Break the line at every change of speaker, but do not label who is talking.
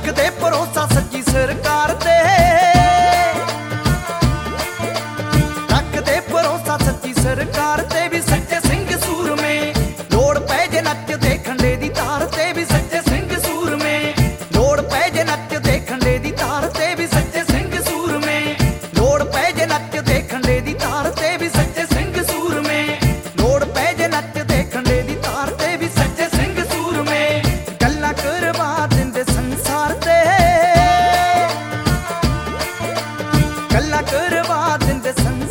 ਰੱਖਦੇ ਭਰੋਸਾ ਸੱਚੀ ਸਰਕਾਰ ਤੇ, ਰੱਖਦੇ ਭਰੋਸਾ ਸੱਚੀ ਸਰਕਾਰ ਤੇ ਵੀ ਸੱਚੇ ਸਿੰਘ ਸੂਰਮੇ। ਲੋੜ ਪੈ ਜੇ ਨੱਚਦੇ ਖੰਡੇ ਦੀ ਤਾਰ ਤੇ ਵੀ ਸੱਚੇ ਸਿੰਘ ਸੂਰਮੇ। ਲੋੜ ਪੈ ਜੇ ਨੱਚਦੇ ਖੰਡੇ ਦੀ ਤਾਰ ਤੇ ਵੀ ਸੱਚੇ ਸਿੰਘ ਸੂਰਮੇ। ਲੋੜ ਪੈ ਜੇ ਨੱਚਦੇ ਖੰਡੇ ਦੀ ਤਾਰ ਤੇ ਵੀ ਸੱਚੇ ਸਿੰਘ ਸੂਰਮੇ। ਲੋੜ ਪੈ ਜੇ ਨੱਚਦੇ ਖੰਡੇ ਦੀ ਤਾਰ ਤੇ ਵੀ ਸੱਚੇ ਸਿੰਘ ਸੂਰਮੇ। ਗੱਲਾਂ ਕਰਵਾ ਦਿੰਦੇ ਸੰਸਾਰ ਤੇ, ਗੱਲਾਂ ਕਰਵਾ ਦਿੰਦੇ ਸੰਸਾਰ